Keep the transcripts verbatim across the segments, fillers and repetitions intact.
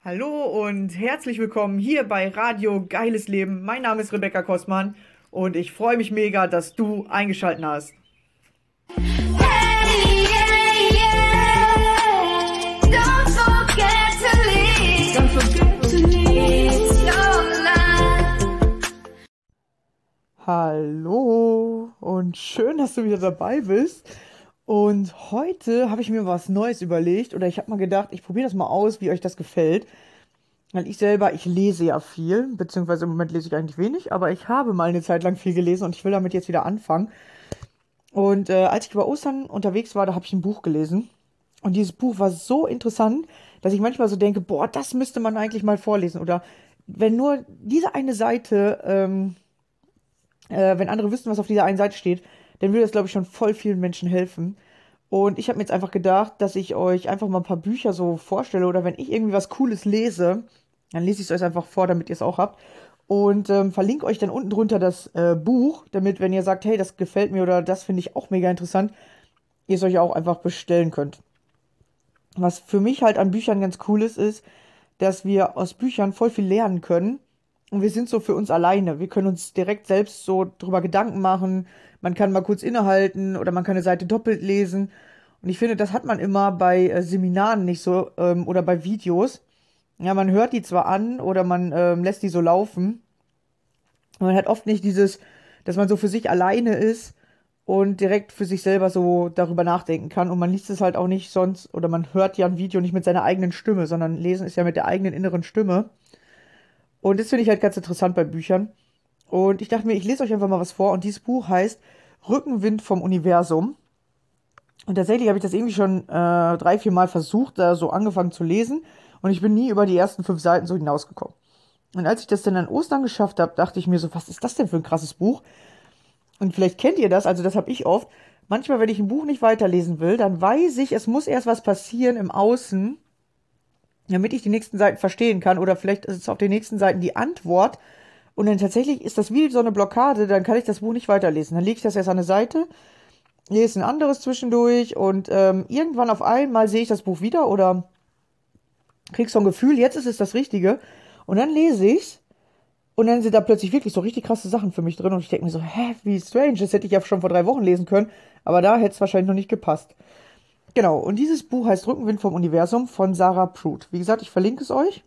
Hallo und herzlich willkommen hier bei Radio Geiles Leben. Mein Name ist Rebecca Kossmann und ich freue mich mega, dass du eingeschaltet hast. Hey, yeah, yeah. Don't forget to leave. Don't forget to leave your life. Hallo und schön, dass du wieder dabei bist. Und heute habe ich mir was Neues überlegt oder ich habe mal gedacht, ich probiere das mal aus, wie euch das gefällt. Weil ich selber, ich lese ja viel, beziehungsweise im Moment lese ich eigentlich wenig, aber ich habe mal eine Zeit lang viel gelesen und ich will damit jetzt wieder anfangen. Und äh, als ich über Ostern unterwegs war, da habe ich ein Buch gelesen. Und dieses Buch war so interessant, dass ich manchmal so denke, boah, das müsste man eigentlich mal vorlesen. Oder wenn nur diese eine Seite, ähm, äh, wenn andere wüssten, was auf dieser einen Seite steht, dann würde das, glaube ich, schon voll vielen Menschen helfen. Und ich habe mir jetzt einfach gedacht, dass ich euch einfach mal ein paar Bücher so vorstelle. Oder wenn ich irgendwie was Cooles lese, dann lese ich es euch einfach vor, damit ihr es auch habt. Und ähm, verlinke euch dann unten drunter das äh, Buch, damit, wenn ihr sagt, hey, das gefällt mir oder das finde ich auch mega interessant, ihr es euch auch einfach bestellen könnt. Was für mich halt an Büchern ganz cool ist, ist, dass wir aus Büchern voll viel lernen können. Und wir sind so für uns alleine. Wir können uns direkt selbst so drüber Gedanken machen. Man kann mal kurz innehalten oder man kann eine Seite doppelt lesen. Und ich finde, das hat man immer bei äh, Seminaren nicht so ähm, oder bei Videos. Ja, man hört die zwar an oder man ähm, lässt die so laufen. Man hat oft nicht dieses, dass man so für sich alleine ist und direkt für sich selber so darüber nachdenken kann. Und man liest es halt auch nicht sonst, oder man hört ja ein Video nicht mit seiner eigenen Stimme, sondern lesen ist ja mit der eigenen inneren Stimme. Und das finde ich halt ganz interessant bei Büchern. Und ich dachte mir, ich lese euch einfach mal was vor. Und dieses Buch heißt Rückenwind vom Universum. Und tatsächlich habe ich das irgendwie schon äh, drei, vier Mal versucht, da so angefangen zu lesen. Und ich bin nie über die ersten fünf Seiten so hinausgekommen. Und als ich das dann an Ostern geschafft habe, dachte ich mir so, was ist das denn für ein krasses Buch? Und vielleicht kennt ihr das, also das habe ich oft. Manchmal, wenn ich ein Buch nicht weiterlesen will, dann weiß ich, es muss erst was passieren im Außen, damit ich die nächsten Seiten verstehen kann. Oder vielleicht ist es auf den nächsten Seiten die Antwort. Und dann tatsächlich ist das wie so eine Blockade, dann kann ich das Buch nicht weiterlesen. Dann lege ich das erst an eine Seite, lese ein anderes zwischendurch und ähm, irgendwann auf einmal sehe ich das Buch wieder oder krieg so ein Gefühl, jetzt ist es das Richtige. Und dann lese ich's. Und dann sind da plötzlich wirklich so richtig krasse Sachen für mich drin. Und ich denke mir so, hä, wie strange. Das hätte ich ja schon vor drei Wochen lesen können. Aber da hätte es wahrscheinlich noch nicht gepasst. Genau. Und dieses Buch heißt Rückenwind vom Universum von Sarah Pruitt. Wie gesagt, ich verlinke es euch.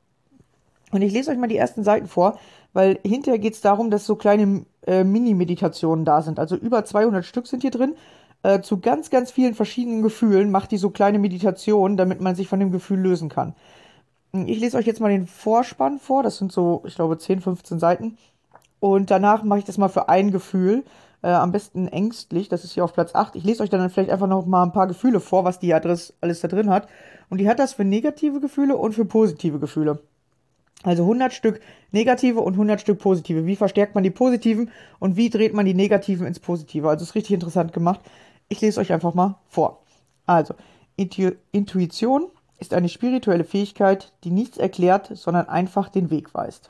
Und ich lese euch mal die ersten Seiten vor, weil hinterher geht es darum, dass so kleine äh, Mini-Meditationen da sind. Also über zweihundert Stück sind hier drin. Äh, zu ganz, ganz vielen verschiedenen Gefühlen macht die so kleine Meditationen, damit man sich von dem Gefühl lösen kann. Ich lese euch jetzt mal den Vorspann vor. Das sind so, ich glaube, zehn, fünfzehn Seiten. Und danach mache ich das mal für ein Gefühl. Äh, am besten ängstlich. Das ist hier auf Platz acht. Ich lese euch dann vielleicht einfach noch mal ein paar Gefühle vor, was die Adresse alles da drin hat. Und die hat das für negative Gefühle und für positive Gefühle. Also hundert Stück negative und hundert Stück positive. Wie verstärkt man die positiven und wie dreht man die negativen ins Positive? Also ist richtig interessant gemacht. Ich lese euch einfach mal vor. Also, Intu Intuition ist eine spirituelle Fähigkeit, die nichts erklärt, sondern einfach den Weg weist.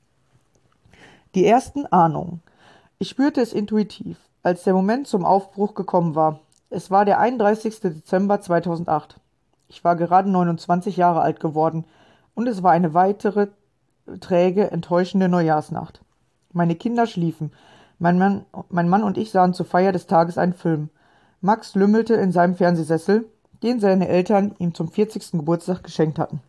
Die ersten Ahnungen. Ich spürte es intuitiv, als der Moment zum Aufbruch gekommen war. Es war der einunddreißigste Dezember zweitausendacht. Ich war gerade neunundzwanzig Jahre alt geworden und es war eine weitere träge, enttäuschende Neujahrsnacht. Meine Kinder schliefen. Mein Mann, mein Mann und ich sahen zur Feier des Tages einen Film. Max lümmelte in seinem Fernsehsessel, den seine Eltern ihm zum vierzigsten Geburtstag geschenkt hatten.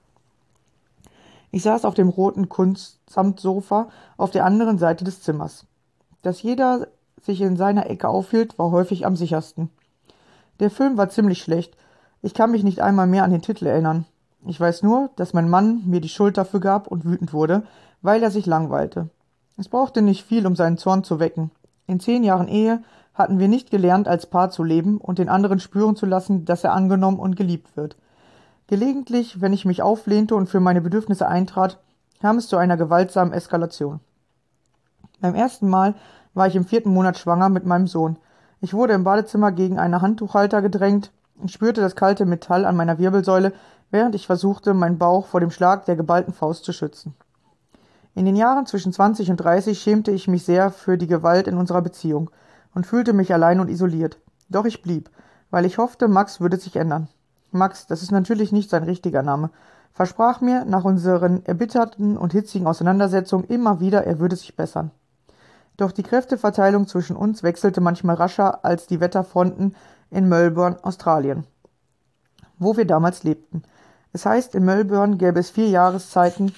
Ich saß auf dem roten Kunstsamtsofa auf der anderen Seite des Zimmers. Dass jeder sich in seiner Ecke aufhielt, war häufig am sichersten. Der Film war ziemlich schlecht. Ich kann mich nicht einmal mehr an den Titel erinnern. Ich weiß nur, dass mein Mann mir die Schuld dafür gab und wütend wurde, weil er sich langweilte. Es brauchte nicht viel, um seinen Zorn zu wecken. In zehn Jahren Ehe hatten wir nicht gelernt, als Paar zu leben und den anderen spüren zu lassen, dass er angenommen und geliebt wird. Gelegentlich, wenn ich mich auflehnte und für meine Bedürfnisse eintrat, kam es zu einer gewaltsamen Eskalation. Beim ersten Mal war ich im vierten Monat schwanger mit meinem Sohn. Ich wurde im Badezimmer gegen einen Handtuchhalter gedrängt und spürte das kalte Metall an meiner Wirbelsäule, während ich versuchte, meinen Bauch vor dem Schlag der geballten Faust zu schützen. In den Jahren zwischen zwanzig und dreißig schämte ich mich sehr für die Gewalt in unserer Beziehung und fühlte mich allein und isoliert. Doch ich blieb, weil ich hoffte, Max würde sich ändern. Max, das ist natürlich nicht sein richtiger Name. versprach mir nach unseren erbitterten und hitzigen Auseinandersetzungen immer wieder, er würde sich bessern. Doch die Kräfteverteilung zwischen uns wechselte manchmal rascher als die Wetterfronten in Melbourne, Australien, wo wir damals lebten. Es heißt, in Melbourne gäbe es vier Jahreszeiten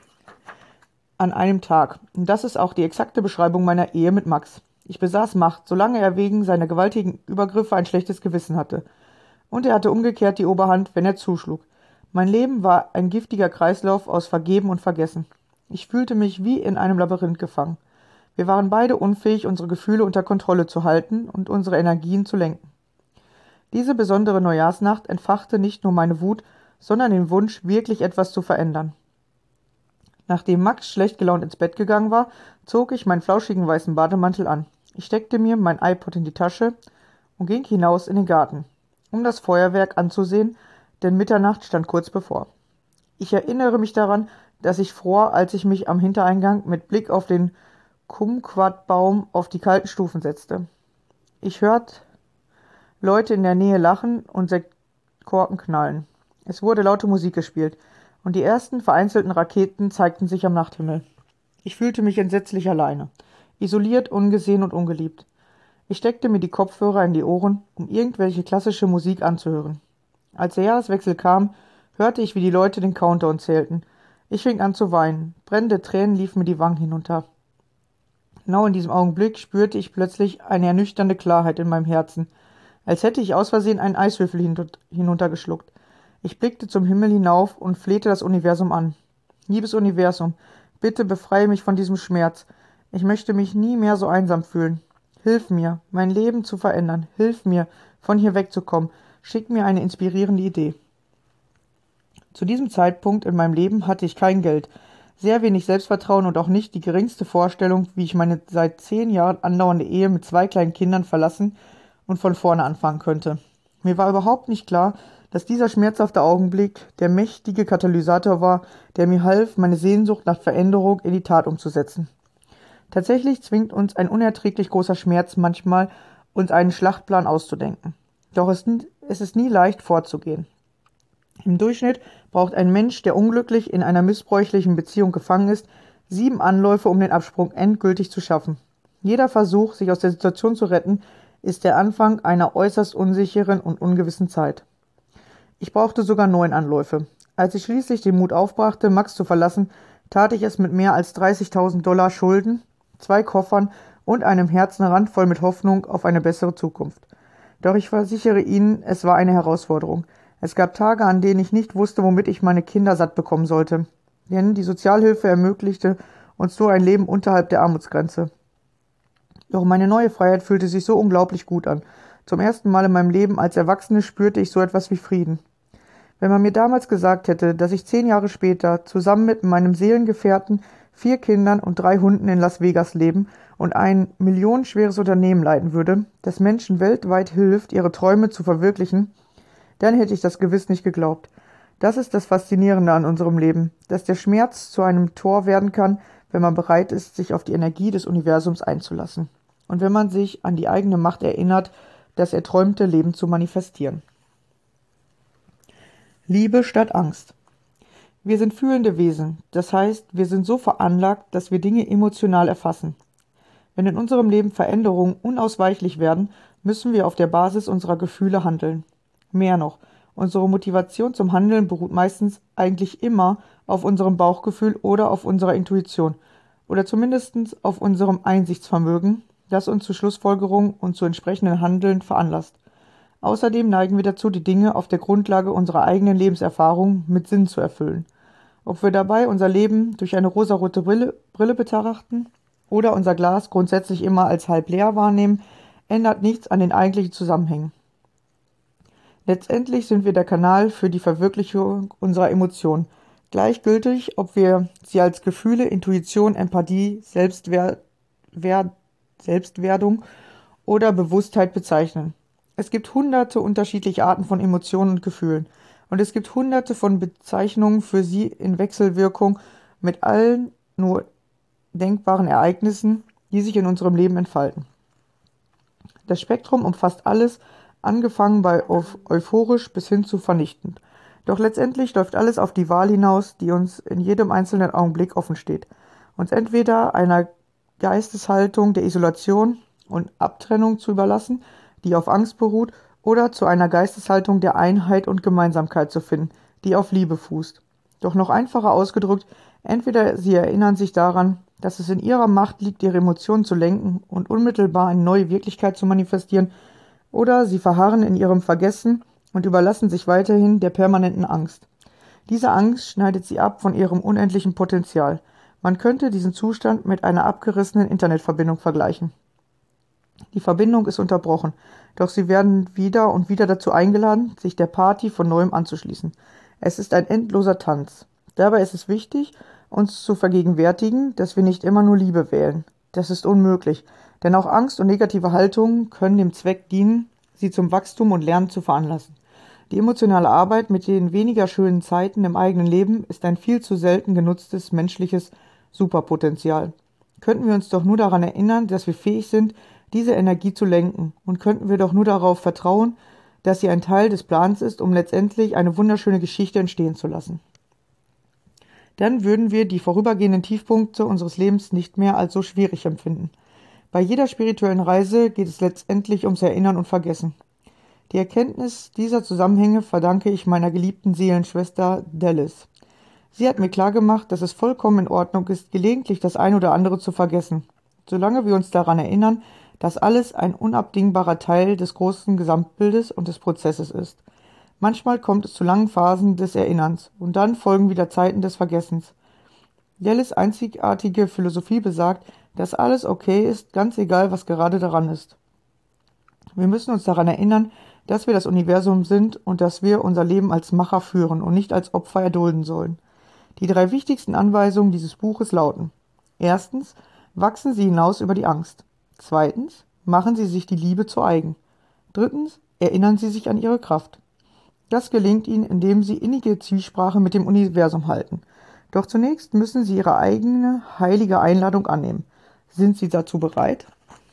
an einem Tag. Und das ist auch die exakte Beschreibung meiner Ehe mit Max. Ich besaß Macht, solange er wegen seiner gewaltigen Übergriffe ein schlechtes Gewissen hatte. Und er hatte umgekehrt die Oberhand, wenn er zuschlug. Mein Leben war ein giftiger Kreislauf aus Vergeben und Vergessen. Ich fühlte mich wie in einem Labyrinth gefangen. Wir waren beide unfähig, unsere Gefühle unter Kontrolle zu halten und unsere Energien zu lenken. Diese besondere Neujahrsnacht entfachte nicht nur meine Wut, sondern den Wunsch, wirklich etwas zu verändern. Nachdem Max schlecht gelaunt ins Bett gegangen war, zog ich meinen flauschigen weißen Bademantel an. Ich steckte mir mein iPod in die Tasche und ging hinaus in den Garten, um das Feuerwerk anzusehen, denn Mitternacht stand kurz bevor. Ich erinnere mich daran, dass ich fror, als ich mich am Hintereingang mit Blick auf den Kumquatbaum auf die kalten Stufen setzte. Ich hörte Leute in der Nähe lachen und Sektkorken knallen. Es wurde laute Musik gespielt, und die ersten vereinzelten Raketen zeigten sich am Nachthimmel. Ich fühlte mich entsetzlich alleine, isoliert, ungesehen und ungeliebt. Ich steckte mir die Kopfhörer in die Ohren, um irgendwelche klassische Musik anzuhören. Als der Jahreswechsel kam, hörte ich, wie die Leute den Countdown zählten. Ich fing an zu weinen. Brennende Tränen liefen mir die Wangen hinunter. Genau in diesem Augenblick spürte ich plötzlich eine ernüchternde Klarheit in meinem Herzen, als hätte ich aus Versehen einen Eiswürfel hinuntergeschluckt. Ich blickte zum Himmel hinauf und flehte das Universum an. Liebes Universum, bitte befreie mich von diesem Schmerz. Ich möchte mich nie mehr so einsam fühlen. Hilf mir, mein Leben zu verändern. Hilf mir, von hier wegzukommen. Schick mir eine inspirierende Idee. Zu diesem Zeitpunkt in meinem Leben hatte ich kein Geld, sehr wenig Selbstvertrauen und auch nicht die geringste Vorstellung, wie ich meine seit zehn Jahren andauernde Ehe mit zwei kleinen Kindern verlassen und von vorne anfangen könnte. Mir war überhaupt nicht klar, dass dieser schmerzhafte Augenblick der mächtige Katalysator war, der mir half, meine Sehnsucht nach Veränderung in die Tat umzusetzen. Tatsächlich zwingt uns ein unerträglich großer Schmerz manchmal, uns einen Schlachtplan auszudenken. Doch es ist nie leicht vorzugehen. Im Durchschnitt braucht ein Mensch, der unglücklich in einer missbräuchlichen Beziehung gefangen ist, sieben Anläufe, um den Absprung endgültig zu schaffen. Jeder Versuch, sich aus der Situation zu retten, ist der Anfang einer äußerst unsicheren und ungewissen Zeit. Ich brauchte sogar neun Anläufe. Als ich schließlich den Mut aufbrachte, Max zu verlassen, tat ich es mit mehr als dreißigtausend Dollar Schulden, zwei Koffern und einem Herzenrand voll mit Hoffnung auf eine bessere Zukunft. Doch ich versichere Ihnen, es war eine Herausforderung. Es gab Tage, an denen ich nicht wusste, womit ich meine Kinder satt bekommen sollte. Denn die Sozialhilfe ermöglichte uns nur ein Leben unterhalb der Armutsgrenze. Doch meine neue Freiheit fühlte sich so unglaublich gut an. Zum ersten Mal in meinem Leben als Erwachsene spürte ich so etwas wie Frieden. Wenn man mir damals gesagt hätte, dass ich zehn Jahre später zusammen mit meinem Seelengefährten, vier Kindern und drei Hunden in Las Vegas leben und ein millionenschweres Unternehmen leiten würde, das Menschen weltweit hilft, ihre Träume zu verwirklichen, dann hätte ich das gewiss nicht geglaubt. Das ist das Faszinierende an unserem Leben, dass der Schmerz zu einem Tor werden kann, wenn man bereit ist, sich auf die Energie des Universums einzulassen. Und wenn man sich an die eigene Macht erinnert, das erträumte Leben zu manifestieren. Liebe statt Angst. Wir sind fühlende Wesen, das heißt, wir sind so veranlagt, dass wir Dinge emotional erfassen. Wenn in unserem Leben Veränderungen unausweichlich werden, müssen wir auf der Basis unserer Gefühle handeln. Mehr noch, unsere Motivation zum Handeln beruht meistens eigentlich immer auf unserem Bauchgefühl oder auf unserer Intuition oder zumindest auf unserem Einsichtsvermögen, das uns zu Schlussfolgerungen und zu entsprechenden Handeln veranlasst. Außerdem neigen wir dazu, die Dinge auf der Grundlage unserer eigenen Lebenserfahrung mit Sinn zu erfüllen. Ob wir dabei unser Leben durch eine rosarote Brille, Brille betrachten oder unser Glas grundsätzlich immer als halb leer wahrnehmen, ändert nichts an den eigentlichen Zusammenhängen. Letztendlich sind wir der Kanal für die Verwirklichung unserer Emotionen, gleichgültig, ob wir sie als Gefühle, Intuition, Empathie, Selbstwer- Wer- Selbstwerdung oder Bewusstheit bezeichnen. Es gibt hunderte unterschiedliche Arten von Emotionen und Gefühlen und es gibt hunderte von Bezeichnungen für sie in Wechselwirkung mit allen nur denkbaren Ereignissen, die sich in unserem Leben entfalten. Das Spektrum umfasst alles, angefangen bei euphorisch bis hin zu vernichtend. Doch letztendlich läuft alles auf die Wahl hinaus, die uns in jedem einzelnen Augenblick offen steht. Uns entweder einer Geisteshaltung der Isolation und Abtrennung zu überlassen, die auf Angst beruht, oder zu einer Geisteshaltung der Einheit und Gemeinsamkeit zu finden, die auf Liebe fußt. Doch noch einfacher ausgedrückt, entweder Sie erinnern sich daran, dass es in Ihrer Macht liegt, Ihre Emotionen zu lenken und unmittelbar eine neue Wirklichkeit zu manifestieren, oder Sie verharren in Ihrem Vergessen und überlassen sich weiterhin der permanenten Angst. Diese Angst schneidet Sie ab von Ihrem unendlichen Potenzial. Man könnte diesen Zustand mit einer abgerissenen Internetverbindung vergleichen. Die Verbindung ist unterbrochen, doch Sie werden wieder und wieder dazu eingeladen, sich der Party von neuem anzuschließen. Es ist ein endloser Tanz. Dabei ist es wichtig, uns zu vergegenwärtigen, dass wir nicht immer nur Liebe wählen. Das ist unmöglich, denn auch Angst und negative Haltungen können dem Zweck dienen, sie zum Wachstum und Lernen zu veranlassen. Die emotionale Arbeit mit den weniger schönen Zeiten im eigenen Leben ist ein viel zu selten genutztes menschliches Superpotenzial. Könnten wir uns doch nur daran erinnern, dass wir fähig sind, diese Energie zu lenken, und könnten wir doch nur darauf vertrauen, dass sie ein Teil des Plans ist, um letztendlich eine wunderschöne Geschichte entstehen zu lassen. Dann würden wir die vorübergehenden Tiefpunkte unseres Lebens nicht mehr als so schwierig empfinden. Bei jeder spirituellen Reise geht es letztendlich ums Erinnern und Vergessen. Die Erkenntnis dieser Zusammenhänge verdanke ich meiner geliebten Seelenschwester Dallas. Sie hat mir klargemacht, dass es vollkommen in Ordnung ist, gelegentlich das ein oder andere zu vergessen, solange wir uns daran erinnern, dass alles ein unabdingbarer Teil des großen Gesamtbildes und des Prozesses ist. Manchmal kommt es zu langen Phasen des Erinnerns und dann folgen wieder Zeiten des Vergessens. Dallas' einzigartige Philosophie besagt, dass alles okay ist, ganz egal, was gerade daran ist. Wir müssen uns daran erinnern, dass wir das Universum sind und dass wir unser Leben als Macher führen und nicht als Opfer erdulden sollen. Die drei wichtigsten Anweisungen dieses Buches lauten: Erstens, wachsen Sie hinaus über die Angst. Zweitens, machen Sie sich die Liebe zu eigen. Drittens, erinnern Sie sich an Ihre Kraft. Das gelingt Ihnen, indem Sie innige Zwiesprache mit dem Universum halten. Doch zunächst müssen Sie Ihre eigene heilige Einladung annehmen. Sind Sie dazu bereit?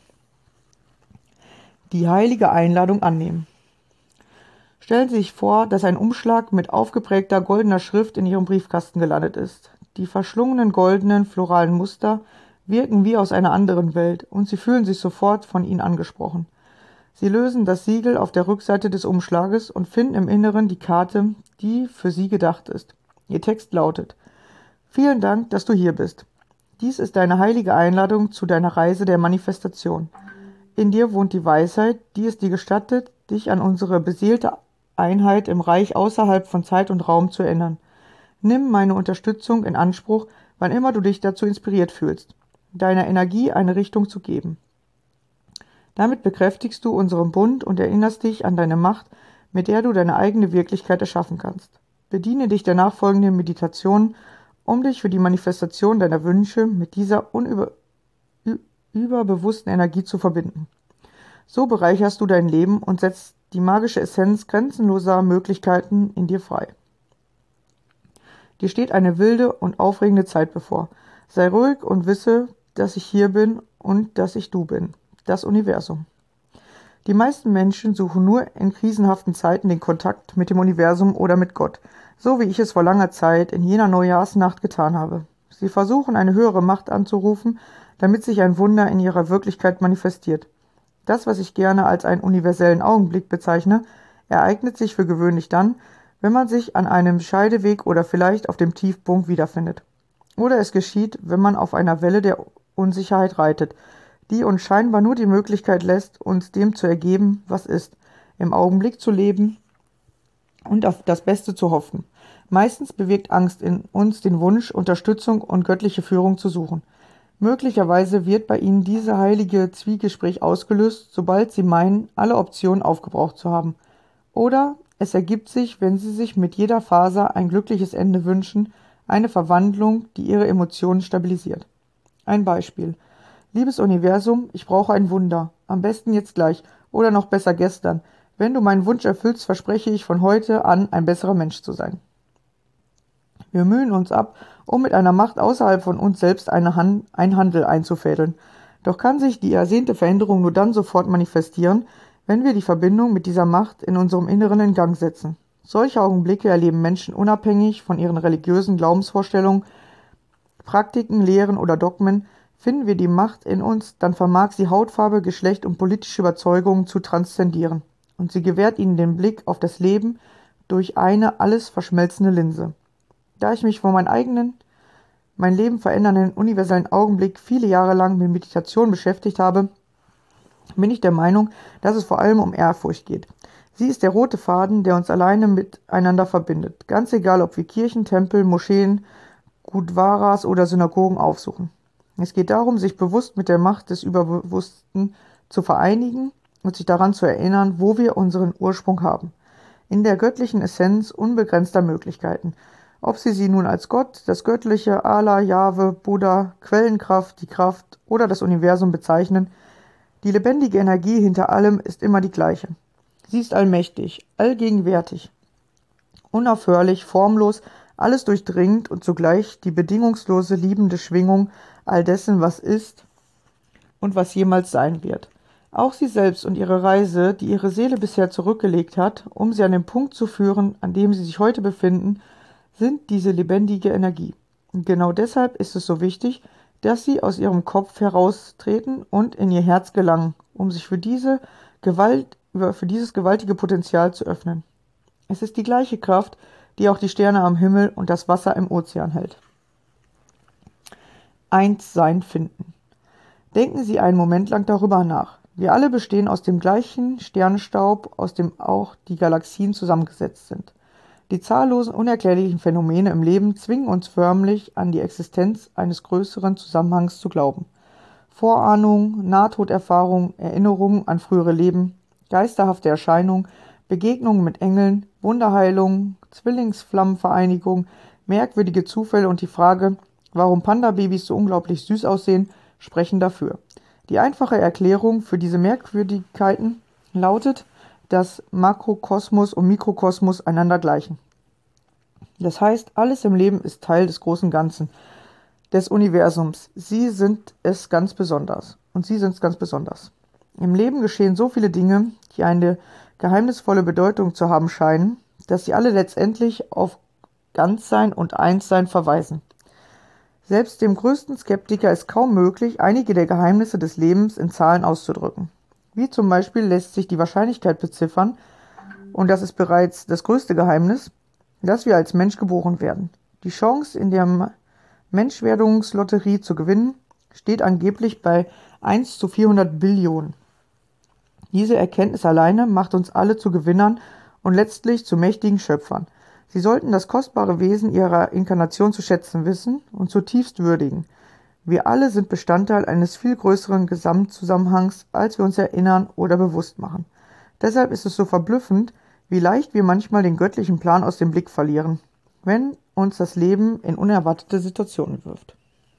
Die heilige Einladung annehmen. Stellen Sie sich vor, dass ein Umschlag mit aufgeprägter goldener Schrift in Ihrem Briefkasten gelandet ist. Die verschlungenen goldenen floralen Muster wirken wie aus einer anderen Welt und Sie fühlen sich sofort von ihnen angesprochen. Sie lösen das Siegel auf der Rückseite des Umschlages und finden im Inneren die Karte, die für Sie gedacht ist. Ihr Text lautet: Vielen Dank, dass du hier bist. Dies ist deine heilige Einladung zu deiner Reise der Manifestation. In dir wohnt die Weisheit, die es dir gestattet, dich an unsere beseelte Einheit im Reich außerhalb von Zeit und Raum zu erinnern. Nimm meine Unterstützung in Anspruch, wann immer du dich dazu inspiriert fühlst, deiner Energie eine Richtung zu geben. Damit bekräftigst du unseren Bund und erinnerst dich an deine Macht, mit der du deine eigene Wirklichkeit erschaffen kannst. Bediene dich der nachfolgenden Meditation, um dich für die Manifestation deiner Wünsche mit dieser unüber, überbewussten Energie zu verbinden. So bereicherst du dein Leben und setzt die magische Essenz grenzenloser Möglichkeiten in dir frei. Dir steht eine wilde und aufregende Zeit bevor. Sei ruhig und wisse, dass ich hier bin und dass ich du bin. Das Universum. Die meisten Menschen suchen nur in krisenhaften Zeiten den Kontakt mit dem Universum oder mit Gott, so wie ich es vor langer Zeit in jener Neujahrsnacht getan habe. Sie versuchen, eine höhere Macht anzurufen, damit sich ein Wunder in ihrer Wirklichkeit manifestiert. Das, was ich gerne als einen universellen Augenblick bezeichne, ereignet sich für gewöhnlich dann, wenn man sich an einem Scheideweg oder vielleicht auf dem Tiefpunkt wiederfindet. Oder es geschieht, wenn man auf einer Welle der Unsicherheit reitet, die uns scheinbar nur die Möglichkeit lässt, uns dem zu ergeben, was ist, im Augenblick zu leben und auf das Beste zu hoffen. Meistens bewirkt Angst in uns den Wunsch, Unterstützung und göttliche Führung zu suchen. Möglicherweise wird bei Ihnen diese heilige Zwiegespräch ausgelöst, sobald Sie meinen, alle Optionen aufgebraucht zu haben. Oder es ergibt sich, wenn Sie sich mit jeder Faser ein glückliches Ende wünschen, eine Verwandlung, die Ihre Emotionen stabilisiert. Ein Beispiel. Liebes Universum, ich brauche ein Wunder. Am besten jetzt gleich oder noch besser gestern. Wenn du meinen Wunsch erfüllst, verspreche ich von heute an, ein besserer Mensch zu sein. Wir mühen uns ab, um mit einer Macht außerhalb von uns selbst eine Han- einen Handel einzufädeln. Doch kann sich die ersehnte Veränderung nur dann sofort manifestieren, wenn wir die Verbindung mit dieser Macht in unserem Inneren in Gang setzen. Solche Augenblicke erleben Menschen unabhängig von ihren religiösen Glaubensvorstellungen, Praktiken, Lehren oder Dogmen. Finden wir die Macht in uns, dann vermag sie Hautfarbe, Geschlecht und politische Überzeugungen zu transzendieren. Und sie gewährt ihnen den Blick auf das Leben durch eine alles verschmelzende Linse. Da ich mich vor meinen eigenen, mein Leben verändernden universellen Augenblick viele Jahre lang mit Meditation beschäftigt habe, bin ich der Meinung, dass es vor allem um Ehrfurcht geht. Sie ist der rote Faden, der uns alleine miteinander verbindet. Ganz egal, ob wir Kirchen, Tempel, Moscheen, Gurdwaras oder Synagogen aufsuchen. Es geht darum, sich bewusst mit der Macht des Überbewussten zu vereinigen und sich daran zu erinnern, wo wir unseren Ursprung haben. In der göttlichen Essenz unbegrenzter Möglichkeiten. Ob sie sie nun als Gott, das Göttliche, Allah, Jahwe, Buddha, Quellenkraft, die Kraft oder das Universum bezeichnen, die lebendige Energie hinter allem ist immer die gleiche. Sie ist allmächtig, allgegenwärtig, unaufhörlich, formlos, alles durchdringend und zugleich die bedingungslose, liebende Schwingung all dessen, was ist und was jemals sein wird. Auch sie selbst und ihre Reise, die ihre Seele bisher zurückgelegt hat, um sie an den Punkt zu führen, an dem sie sich heute befinden, sind diese lebendige Energie. Und genau deshalb ist es so wichtig, dass sie aus ihrem Kopf heraustreten und in ihr Herz gelangen, um sich für diese Gewalt, für dieses gewaltige Potenzial zu öffnen. Es ist die gleiche Kraft, die auch die Sterne am Himmel und das Wasser im Ozean hält. Einssein finden. Denken Sie einen Moment lang darüber nach. Wir alle bestehen aus dem gleichen Sternenstaub, aus dem auch die Galaxien zusammengesetzt sind. Die zahllosen, unerklärlichen Phänomene im Leben zwingen uns förmlich an die Existenz eines größeren Zusammenhangs zu glauben. Vorahnungen, Nahtoderfahrungen, Erinnerungen an frühere Leben, geisterhafte Erscheinungen, Begegnungen mit Engeln, Wunderheilungen, Zwillingsflammenvereinigung, merkwürdige Zufälle und die Frage, warum Panda-Babys so unglaublich süß aussehen, sprechen dafür. Die einfache Erklärung für diese Merkwürdigkeiten lautet, dass Makrokosmos und Mikrokosmos einander gleichen. Das heißt, alles im Leben ist Teil des großen Ganzen, des Universums. Sie sind es ganz besonders. Und Sie sind es ganz besonders. Im Leben geschehen so viele Dinge, die eine geheimnisvolle Bedeutung zu haben scheinen, dass sie alle letztendlich auf Ganzsein und Einssein verweisen. Selbst dem größten Skeptiker ist kaum möglich, einige der Geheimnisse des Lebens in Zahlen auszudrücken. Wie zum Beispiel lässt sich die Wahrscheinlichkeit beziffern, und das ist bereits das größte Geheimnis, dass wir als Mensch geboren werden. Die Chance, in der Menschwerdungslotterie zu gewinnen, steht angeblich bei eins zu vierhundert Billionen. Diese Erkenntnis alleine macht uns alle zu Gewinnern und letztlich zu mächtigen Schöpfern. Sie sollten das kostbare Wesen ihrer Inkarnation zu schätzen wissen und zutiefst würdigen. Wir alle sind Bestandteil eines viel größeren Gesamtzusammenhangs, als wir uns erinnern oder bewusst machen. Deshalb ist es so verblüffend, wie leicht wir manchmal den göttlichen Plan aus dem Blick verlieren, wenn uns das Leben in unerwartete Situationen wirft.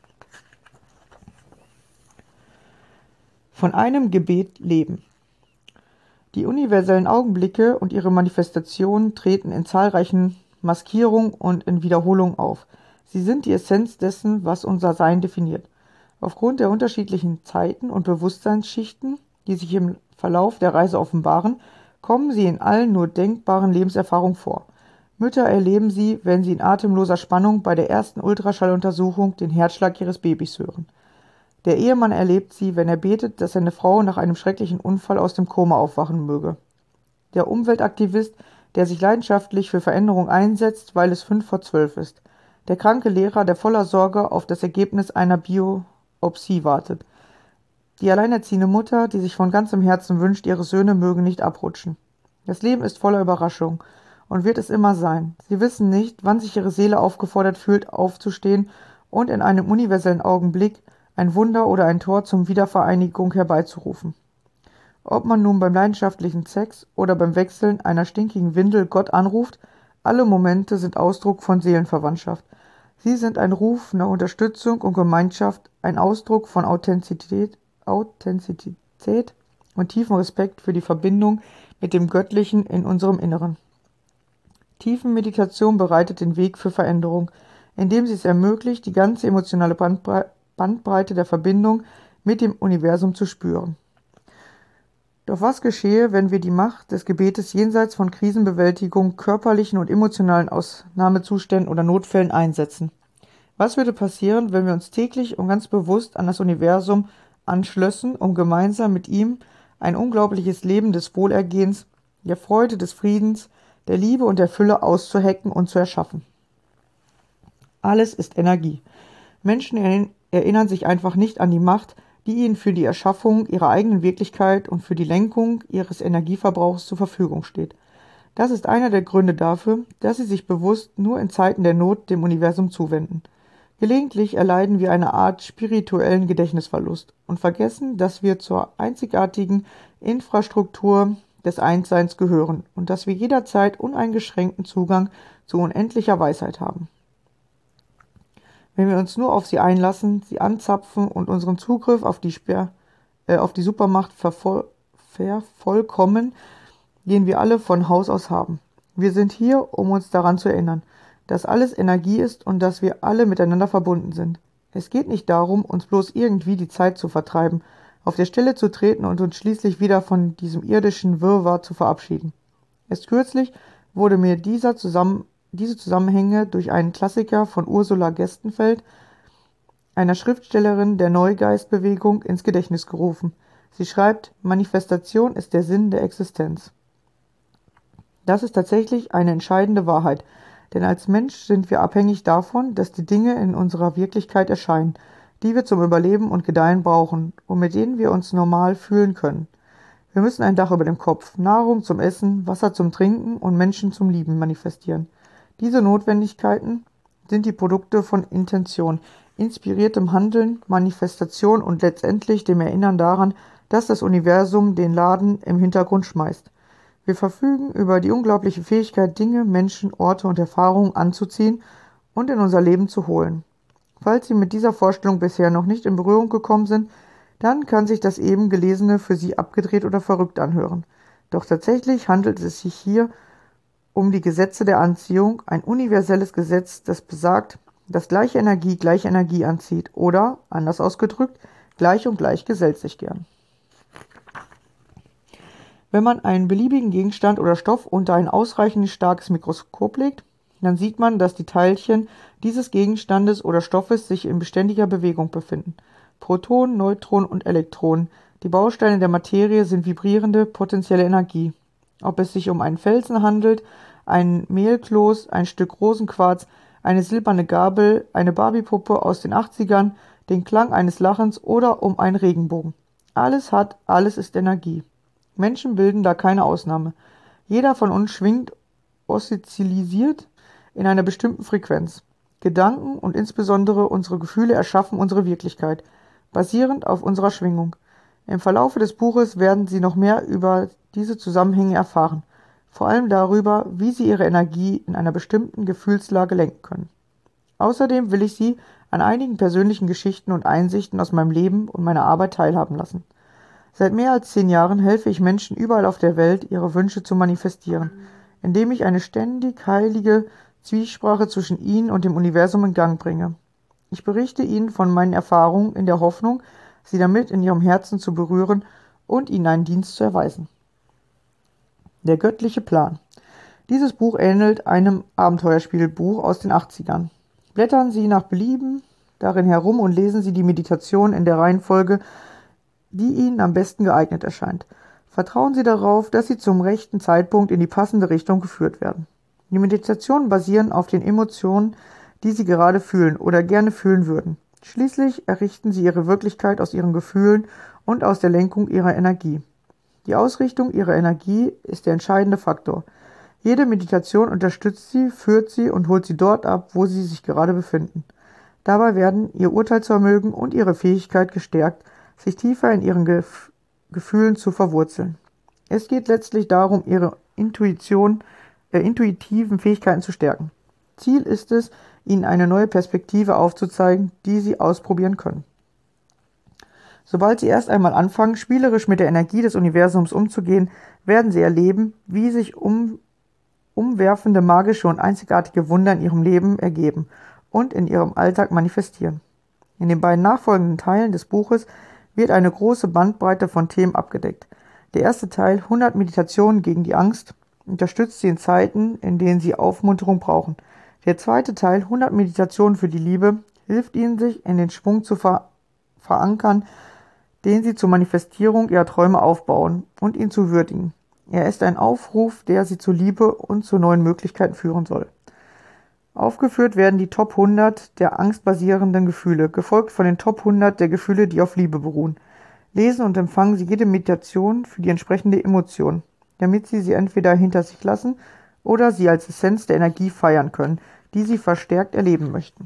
Von einem Gebet leben. Die universellen Augenblicke und ihre Manifestationen treten in zahlreichen Maskierungen und in Wiederholungen auf. Sie sind die Essenz dessen, was unser Sein definiert. Aufgrund der unterschiedlichen Zeiten und Bewusstseinsschichten, die sich im Verlauf der Reise offenbaren, kommen sie in allen nur denkbaren Lebenserfahrungen vor. Mütter erleben sie, wenn sie in atemloser Spannung bei der ersten Ultraschalluntersuchung den Herzschlag ihres Babys hören. Der Ehemann erlebt sie, wenn er betet, dass seine Frau nach einem schrecklichen Unfall aus dem Koma aufwachen möge. Der Umweltaktivist, der sich leidenschaftlich für Veränderung einsetzt, weil es fünf vor zwölf ist. Der kranke Lehrer, der voller Sorge auf das Ergebnis einer Biopsie wartet. Die alleinerziehende Mutter, die sich von ganzem Herzen wünscht, ihre Söhne mögen nicht abrutschen. Das Leben ist voller Überraschung und wird es immer sein. Sie wissen nicht, wann sich ihre Seele aufgefordert fühlt, aufzustehen und in einem universellen Augenblick ein Wunder oder ein Tor zum Wiedervereinigung herbeizurufen. Ob man nun beim leidenschaftlichen Sex oder beim Wechseln einer stinkigen Windel Gott anruft, alle Momente sind Ausdruck von Seelenverwandtschaft. Sie sind ein Ruf nach Unterstützung und Gemeinschaft, ein Ausdruck von Authentizität, Authentizität und tiefem Respekt für die Verbindung mit dem Göttlichen in unserem Inneren. Tiefenmeditation bereitet den Weg für Veränderung, indem sie es ermöglicht, die ganze emotionale Bandbreite Bandbreite der Verbindung mit dem Universum zu spüren. Doch was geschehe, wenn wir die Macht des Gebetes jenseits von Krisenbewältigung, körperlichen und emotionalen Ausnahmezuständen oder Notfällen einsetzen? Was würde passieren, wenn wir uns täglich und ganz bewusst an das Universum anschlössen, um gemeinsam mit ihm ein unglaubliches Leben des Wohlergehens, der Freude, des Friedens, der Liebe und der Fülle auszuhecken und zu erschaffen? Alles ist Energie. Menschen erinn- erinnern sich einfach nicht an die Macht, die ihnen für die Erschaffung ihrer eigenen Wirklichkeit und für die Lenkung ihres Energieverbrauchs zur Verfügung steht. Das ist einer der Gründe dafür, dass sie sich bewusst nur in Zeiten der Not dem Universum zuwenden. Gelegentlich erleiden wir eine Art spirituellen Gedächtnisverlust und vergessen, dass wir zur einzigartigen Infrastruktur des Einsseins gehören und dass wir jederzeit uneingeschränkten Zugang zu unendlicher Weisheit haben. Wenn wir uns nur auf sie einlassen, sie anzapfen und unseren Zugriff auf die, Sper äh, auf die Supermacht vervoll vervollkommen, den wir alle von Haus aus haben. Wir sind hier, um uns daran zu erinnern, dass alles Energie ist und dass wir alle miteinander verbunden sind. Es geht nicht darum, uns bloß irgendwie die Zeit zu vertreiben, auf der Stelle zu treten und uns schließlich wieder von diesem irdischen Wirrwarr zu verabschieden. Erst kürzlich wurde mir dieser Zusammenhang diese Zusammenhänge durch einen Klassiker von Ursula Gestenfeld, einer Schriftstellerin der Neugeistbewegung, ins Gedächtnis gerufen. Sie schreibt, Manifestation ist der Sinn der Existenz. Das ist tatsächlich eine entscheidende Wahrheit, denn als Mensch sind wir abhängig davon, dass die Dinge in unserer Wirklichkeit erscheinen, die wir zum Überleben und Gedeihen brauchen und mit denen wir uns normal fühlen können. Wir müssen ein Dach über dem Kopf, Nahrung zum Essen, Wasser zum Trinken und Menschen zum Lieben manifestieren. Diese Notwendigkeiten sind die Produkte von Intention, inspiriertem Handeln, Manifestation und letztendlich dem Erinnern daran, dass das Universum den Laden im Hintergrund schmeißt. Wir verfügen über die unglaubliche Fähigkeit, Dinge, Menschen, Orte und Erfahrungen anzuziehen und in unser Leben zu holen. Falls Sie mit dieser Vorstellung bisher noch nicht in Berührung gekommen sind, dann kann sich das eben Gelesene für Sie abgedreht oder verrückt anhören. Doch tatsächlich handelt es sich hier um die Gesetze der Anziehung, ein universelles Gesetz, das besagt, dass gleiche Energie gleiche Energie anzieht oder, anders ausgedrückt, gleich und gleich gesellt sich gern. Wenn man einen beliebigen Gegenstand oder Stoff unter ein ausreichend starkes Mikroskop legt, dann sieht man, dass die Teilchen dieses Gegenstandes oder Stoffes sich in beständiger Bewegung befinden. Protonen, Neutronen und Elektronen, die Bausteine der Materie, sind vibrierende, potenzielle Energie. Ob es sich um einen Felsen handelt, ein Mehlkloß, ein Stück Rosenquarz, eine silberne Gabel, eine Barbiepuppe aus den achtzigern, den Klang eines Lachens oder um einen Regenbogen. Alles hat, alles ist Energie. Menschen bilden da keine Ausnahme. Jeder von uns schwingt, oszillisiert in einer bestimmten Frequenz. Gedanken und insbesondere unsere Gefühle erschaffen unsere Wirklichkeit, basierend auf unserer Schwingung. Im Verlaufe des Buches werden Sie noch mehr über diese Zusammenhänge erfahren, vor allem darüber, wie Sie Ihre Energie in einer bestimmten Gefühlslage lenken können. Außerdem will ich Sie an einigen persönlichen Geschichten und Einsichten aus meinem Leben und meiner Arbeit teilhaben lassen. Seit mehr als zehn Jahren helfe ich Menschen überall auf der Welt, ihre Wünsche zu manifestieren, indem ich eine ständig heilige Zwiesprache zwischen ihnen und dem Universum in Gang bringe. Ich berichte Ihnen von meinen Erfahrungen in der Hoffnung, Sie damit in Ihrem Herzen zu berühren und Ihnen einen Dienst zu erweisen. Der göttliche Plan. Dieses Buch ähnelt einem Abenteuerspielbuch aus den achtzigern. Blättern Sie nach Belieben darin herum und lesen Sie die Meditation in der Reihenfolge, die Ihnen am besten geeignet erscheint. Vertrauen Sie darauf, dass Sie zum rechten Zeitpunkt in die passende Richtung geführt werden. Die Meditationen basieren auf den Emotionen, die Sie gerade fühlen oder gerne fühlen würden. Schließlich errichten Sie Ihre Wirklichkeit aus Ihren Gefühlen und aus der Lenkung Ihrer Energie. Die Ausrichtung Ihrer Energie ist der entscheidende Faktor. Jede Meditation unterstützt Sie, führt Sie und holt Sie dort ab, wo Sie sich gerade befinden. Dabei werden Ihr Urteilsvermögen und Ihre Fähigkeit gestärkt, sich tiefer in Ihren Gef- Gefühlen zu verwurzeln. Es geht letztlich darum, Ihre Intuition, äh, intuitiven Fähigkeiten zu stärken. Ziel ist es, Ihnen eine neue Perspektive aufzuzeigen, die Sie ausprobieren können. Sobald Sie erst einmal anfangen, spielerisch mit der Energie des Universums umzugehen, werden Sie erleben, wie sich um, umwerfende, magische und einzigartige Wunder in Ihrem Leben ergeben und in Ihrem Alltag manifestieren. In den beiden nachfolgenden Teilen des Buches wird eine große Bandbreite von Themen abgedeckt. Der erste Teil, hundert Meditationen gegen die Angst, unterstützt sie in Zeiten, in denen sie Aufmunterung brauchen. Der zweite Teil, hundert Meditationen für die Liebe, hilft ihnen, sich in den Schwung zu ver verankern, den sie zur Manifestierung ihrer Träume aufbauen und ihn zu würdigen. Er ist ein Aufruf, der sie zur Liebe und zu neuen Möglichkeiten führen soll. Aufgeführt werden die Top hundert der angstbasierenden Gefühle, gefolgt von den Top hundert der Gefühle, die auf Liebe beruhen. Lesen und empfangen Sie jede Meditation für die entsprechende Emotion, damit Sie sie entweder hinter sich lassen oder sie als Essenz der Energie feiern können, die Sie verstärkt erleben möchten.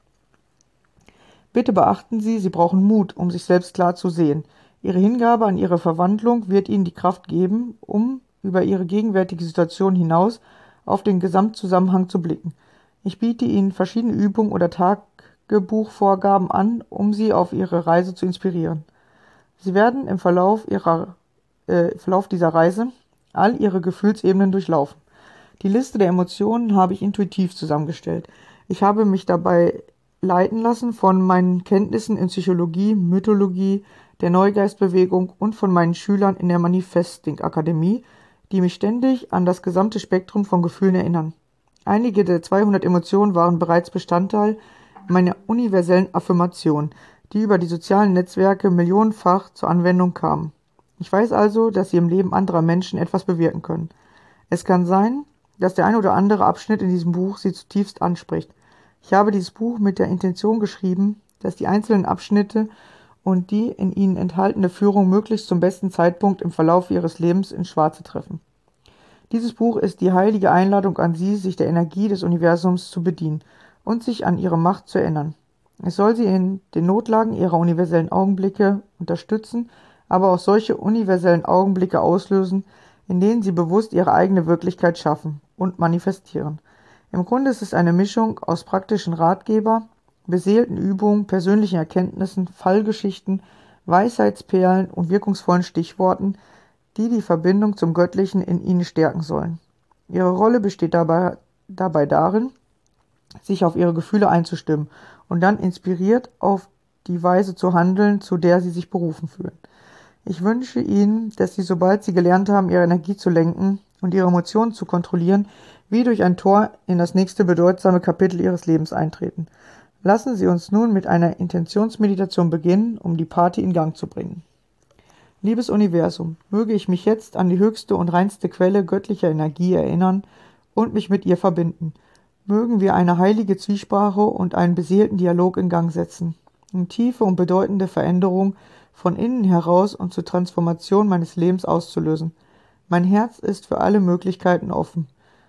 Bitte beachten Sie, Sie brauchen Mut, um sich selbst klar zu sehen. Ihre Hingabe an Ihre Verwandlung wird Ihnen die Kraft geben, um über Ihre gegenwärtige Situation hinaus auf den Gesamtzusammenhang zu blicken. Ich biete Ihnen verschiedene Übungen oder Tagebuchvorgaben an, um Sie auf Ihre Reise zu inspirieren. Sie werden im Verlauf, ihrer, äh, Verlauf dieser Reise all Ihre Gefühlsebenen durchlaufen. Die Liste der Emotionen habe ich intuitiv zusammengestellt. Ich habe mich dabei leiten lassen von meinen Kenntnissen in Psychologie, Mythologie, der Neugeistbewegung und von meinen Schülern in der Manifesting-Akademie, die mich ständig an das gesamte Spektrum von Gefühlen erinnern. Einige der zweihundert Emotionen waren bereits Bestandteil meiner universellen Affirmation, die über die sozialen Netzwerke millionenfach zur Anwendung kamen. Ich weiß also, dass sie im Leben anderer Menschen etwas bewirken können. Es kann sein, dass der ein oder andere Abschnitt in diesem Buch sie zutiefst anspricht. Ich habe dieses Buch mit der Intention geschrieben, dass die einzelnen Abschnitte und die in ihnen enthaltene Führung möglichst zum besten Zeitpunkt im Verlauf ihres Lebens ins Schwarze treffen. Dieses Buch ist die heilige Einladung an Sie, sich der Energie des Universums zu bedienen und sich an ihre Macht zu erinnern. Es soll Sie in den Notlagen Ihrer universellen Augenblicke unterstützen, aber auch solche universellen Augenblicke auslösen, in denen Sie bewusst Ihre eigene Wirklichkeit schaffen und manifestieren. Im Grunde ist es eine Mischung aus praktischen Ratgeber, beseelten Übungen, persönlichen Erkenntnissen, Fallgeschichten, Weisheitsperlen und wirkungsvollen Stichworten, die die Verbindung zum Göttlichen in Ihnen stärken sollen. Ihre Rolle besteht dabei, dabei darin, sich auf Ihre Gefühle einzustimmen und dann inspiriert auf die Weise zu handeln, zu der Sie sich berufen fühlen. Ich wünsche Ihnen, dass Sie, sobald Sie gelernt haben, Ihre Energie zu lenken und Ihre Emotionen zu kontrollieren, wie durch ein Tor in das nächste bedeutsame Kapitel Ihres Lebens eintreten. Lassen Sie uns nun mit einer Intentionsmeditation beginnen, um die Party in Gang zu bringen. Liebes Universum, möge ich mich jetzt an die höchste und reinste Quelle göttlicher Energie erinnern und mich mit ihr verbinden. Mögen wir eine heilige Zwiesprache und einen beseelten Dialog in Gang setzen, um tiefe und bedeutende Veränderungen von innen heraus und zur Transformation meines Lebens auszulösen. Mein Herz ist für alle Möglichkeiten offen.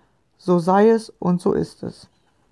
So sei es und so ist es.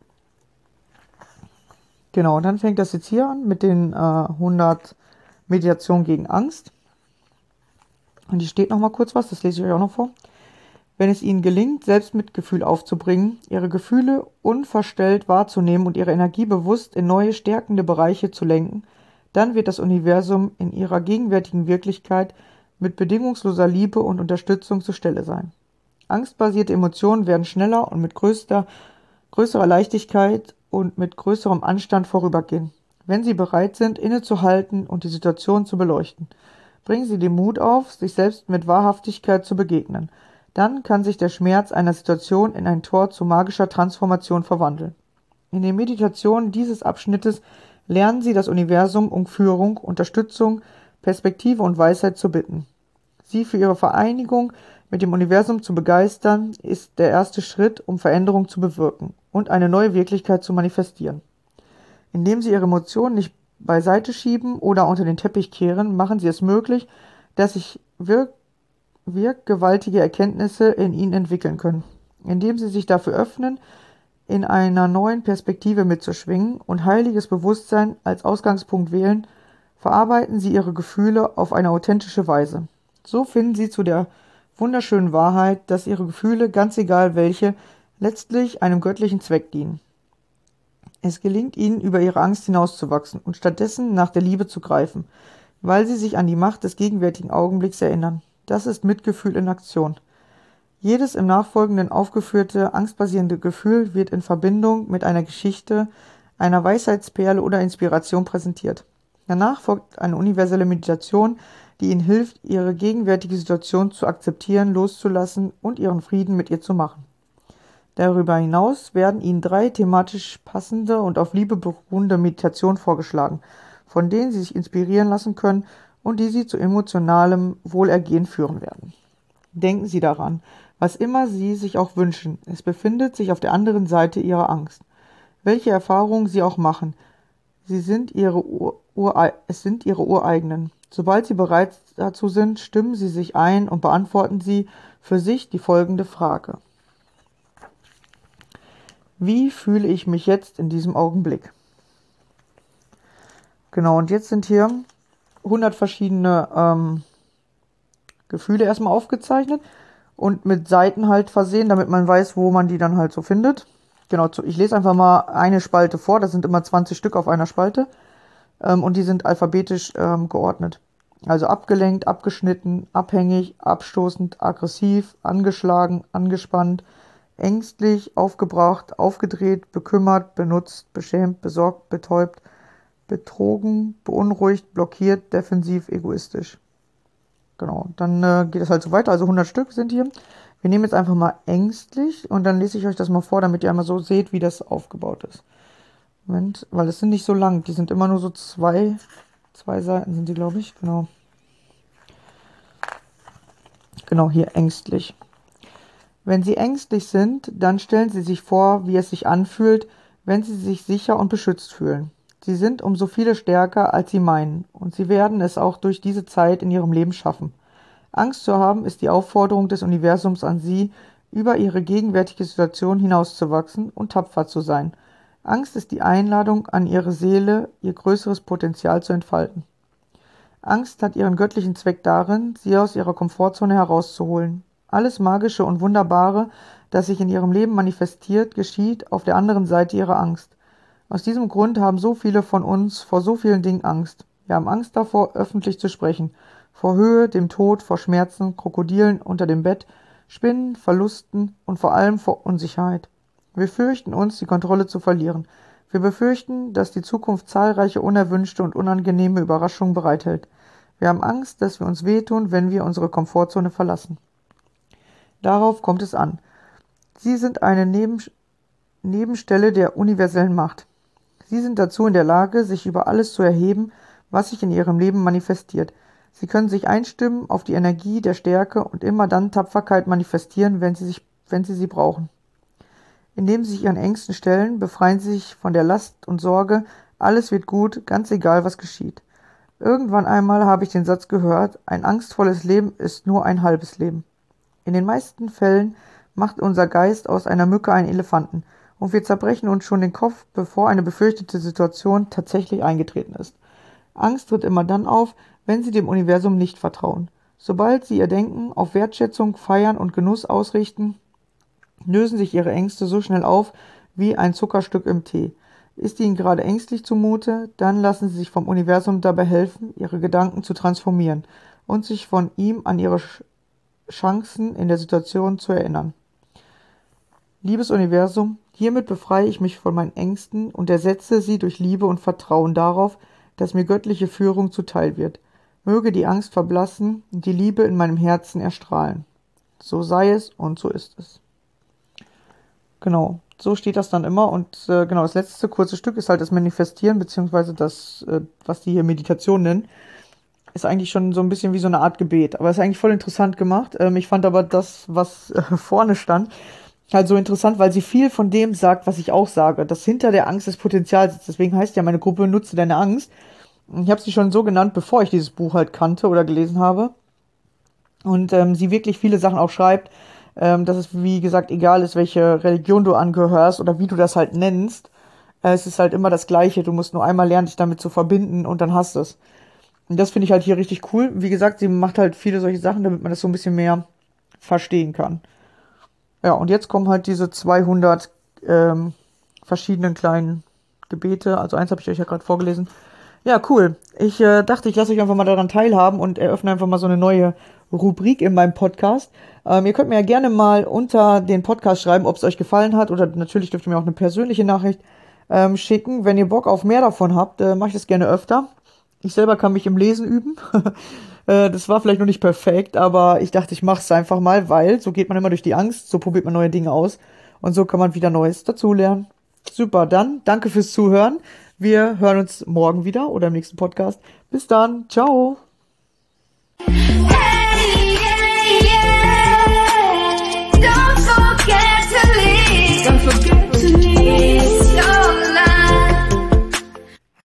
Genau, und dann fängt das jetzt hier an mit den äh, hundert Meditationen gegen Angst. Und hier steht nochmal kurz was, das lese ich euch auch noch vor. Wenn es Ihnen gelingt, Selbstmitgefühl aufzubringen, Ihre Gefühle unverstellt wahrzunehmen und Ihre Energie bewusst in neue, stärkende Bereiche zu lenken, dann wird das Universum in ihrer gegenwärtigen Wirklichkeit mit bedingungsloser Liebe und Unterstützung zur Stelle sein. Angstbasierte Emotionen werden schneller und mit größter, größerer Leichtigkeit und mit größerem Anstand vorübergehen, wenn Sie bereit sind, innezuhalten und die Situation zu beleuchten. Bringen Sie den Mut auf, sich selbst mit Wahrhaftigkeit zu begegnen. Dann kann sich der Schmerz einer Situation in ein Tor zu magischer Transformation verwandeln. In den Meditationen dieses Abschnittes lernen Sie das Universum um Führung, Unterstützung, Perspektive und Weisheit zu bitten. Sie für Ihre Vereinigung mit dem Universum zu begeistern, ist der erste Schritt, um Veränderung zu bewirken und eine neue Wirklichkeit zu manifestieren. Indem Sie Ihre Emotionen nicht beiseite schieben oder unter den Teppich kehren, machen Sie es möglich, dass sich wirk wirkgewaltige Erkenntnisse in Ihnen entwickeln können. Indem Sie sich dafür öffnen, in einer neuen Perspektive mitzuschwingen und heiliges Bewusstsein als Ausgangspunkt wählen, verarbeiten Sie Ihre Gefühle auf eine authentische Weise. So finden Sie zu der wunderschönen Wahrheit, dass Ihre Gefühle, ganz egal welche, letztlich einem göttlichen Zweck dienen. Es gelingt Ihnen, über Ihre Angst hinauszuwachsen und stattdessen nach der Liebe zu greifen, weil Sie sich an die Macht des gegenwärtigen Augenblicks erinnern. Das ist Mitgefühl in Aktion. Jedes im Nachfolgenden aufgeführte, angstbasierende Gefühl wird in Verbindung mit einer Geschichte, einer Weisheitsperle oder Inspiration präsentiert. Danach folgt eine universelle Meditation, die ihnen hilft, ihre gegenwärtige Situation zu akzeptieren, loszulassen und ihren Frieden mit ihr zu machen. Darüber hinaus werden ihnen drei thematisch passende und auf Liebe beruhende Meditationen vorgeschlagen, von denen sie sich inspirieren lassen können und die sie zu emotionalem Wohlergehen führen werden. Denken Sie daran, was immer Sie sich auch wünschen, es befindet sich auf der anderen Seite Ihrer Angst. Welche Erfahrungen Sie auch machen, sie sind ihre Ur Ure es sind Ihre ureigenen. Sobald Sie bereit dazu sind, stimmen Sie sich ein und beantworten Sie für sich die folgende Frage. Wie fühle ich mich jetzt in diesem Augenblick? Genau, und jetzt sind hier hundert verschiedene ähm, Gefühle erstmal aufgezeichnet und mit Seiten halt versehen, damit man weiß, wo man die dann halt so findet. Genau, ich lese einfach mal eine Spalte vor, das sind immer zwanzig Stück auf einer Spalte ähm, und die sind alphabetisch ähm, geordnet. Also abgelenkt, abgeschnitten, abhängig, abstoßend, aggressiv, angeschlagen, angespannt, ängstlich, aufgebracht, aufgedreht, bekümmert, benutzt, beschämt, besorgt, betäubt, betrogen, beunruhigt, blockiert, defensiv, egoistisch. Genau, dann äh, geht es halt so weiter, also hundert Stück sind hier. Wir nehmen jetzt einfach mal ängstlich und dann lese ich euch das mal vor, damit ihr einmal so seht, wie das aufgebaut ist. Moment, weil es sind nicht so lang, die sind immer nur so zwei, zwei Seiten sind die, glaube ich, genau. Genau, hier ängstlich. Wenn Sie ängstlich sind, dann stellen Sie sich vor, wie es sich anfühlt, wenn Sie sich sicher und beschützt fühlen. Sie sind um so viele stärker, als Sie meinen, und Sie werden es auch durch diese Zeit in Ihrem Leben schaffen. Angst zu haben ist die Aufforderung des Universums an Sie, über Ihre gegenwärtige Situation hinauszuwachsen und tapfer zu sein. Angst ist die Einladung an Ihre Seele, ihr größeres Potenzial zu entfalten. Angst hat ihren göttlichen Zweck darin, Sie aus Ihrer Komfortzone herauszuholen. Alles Magische und Wunderbare, das sich in Ihrem Leben manifestiert, geschieht auf der anderen Seite Ihrer Angst. Aus diesem Grund haben so viele von uns vor so vielen Dingen Angst. Wir haben Angst davor, öffentlich zu sprechen. Vor Höhe, dem Tod, vor Schmerzen, Krokodilen unter dem Bett, Spinnen, Verlusten und vor allem vor Unsicherheit. Wir fürchten uns, die Kontrolle zu verlieren. Wir befürchten, dass die Zukunft zahlreiche unerwünschte und unangenehme Überraschungen bereithält. Wir haben Angst, dass wir uns wehtun, wenn wir unsere Komfortzone verlassen. Darauf kommt es an. Sie sind eine Neben Nebenstelle der universellen Macht. Sie sind dazu in der Lage, sich über alles zu erheben, was sich in ihrem Leben manifestiert. Sie können sich einstimmen auf die Energie der Stärke und immer dann Tapferkeit manifestieren, wenn sie, sich, wenn sie sie brauchen. Indem sie sich ihren Ängsten stellen, befreien sie sich von der Last und Sorge, alles wird gut, ganz egal, was geschieht. Irgendwann einmal habe ich den Satz gehört, ein angstvolles Leben ist nur ein halbes Leben. In den meisten Fällen macht unser Geist aus einer Mücke einen Elefanten und wir zerbrechen uns schon den Kopf, bevor eine befürchtete Situation tatsächlich eingetreten ist. Angst tritt immer dann auf, wenn Sie dem Universum nicht vertrauen. Sobald Sie Ihr Denken auf Wertschätzung, Feiern und Genuss ausrichten, lösen sich Ihre Ängste so schnell auf wie ein Zuckerstück im Tee. Ist Ihnen gerade ängstlich zumute, dann lassen Sie sich vom Universum dabei helfen, Ihre Gedanken zu transformieren und sich von ihm an Ihre Chancen in der Situation zu erinnern. Liebes Universum, hiermit befreie ich mich von meinen Ängsten und ersetze sie durch Liebe und Vertrauen darauf, dass mir göttliche Führung zuteil wird. Möge die Angst verblassen und die Liebe in meinem Herzen erstrahlen. So sei es und so ist es. Genau, so steht das dann immer und äh, genau, das letzte kurze Stück ist halt das Manifestieren, beziehungsweise das, äh, was die hier Meditation nennen, ist eigentlich schon so ein bisschen wie so eine Art Gebet, aber ist eigentlich voll interessant gemacht. Ähm, ich fand aber das, was äh, vorne stand, halt so interessant, weil sie viel von dem sagt, was ich auch sage, dass hinter der Angst das Potenzial sitzt. Deswegen heißt ja meine Gruppe Nutze deine Angst. Ich habe sie schon so genannt, bevor ich dieses Buch halt kannte oder gelesen habe. Und ähm, sie wirklich viele Sachen auch schreibt, ähm, dass es, wie gesagt, egal ist, welche Religion du angehörst oder wie du das halt nennst. Äh, es ist halt immer das Gleiche. Du musst nur einmal lernen, dich damit zu verbinden und dann hast du es. Und das finde ich halt hier richtig cool. Wie gesagt, sie macht halt viele solche Sachen, damit man das so ein bisschen mehr verstehen kann. Ja, und jetzt kommen halt diese zweihundert ähm, verschiedenen kleinen Gebete. Also eins habe ich euch ja gerade vorgelesen. Ja, cool. Ich äh, dachte, ich lasse euch einfach mal daran teilhaben und eröffne einfach mal so eine neue Rubrik in meinem Podcast. Ähm, ihr könnt mir ja gerne mal unter den Podcast schreiben, ob es euch gefallen hat. Oder natürlich dürft ihr mir auch eine persönliche Nachricht ähm, schicken. Wenn ihr Bock auf mehr davon habt, äh, mache ich das gerne öfter. Ich selber kann mich im Lesen üben. Äh, das war vielleicht noch nicht perfekt, aber ich dachte, ich mache es einfach mal, weil so geht man immer durch die Angst, so probiert man neue Dinge aus und so kann man wieder Neues dazulernen. Super, dann danke fürs Zuhören. Wir hören uns morgen wieder oder im nächsten Podcast. Bis dann, ciao.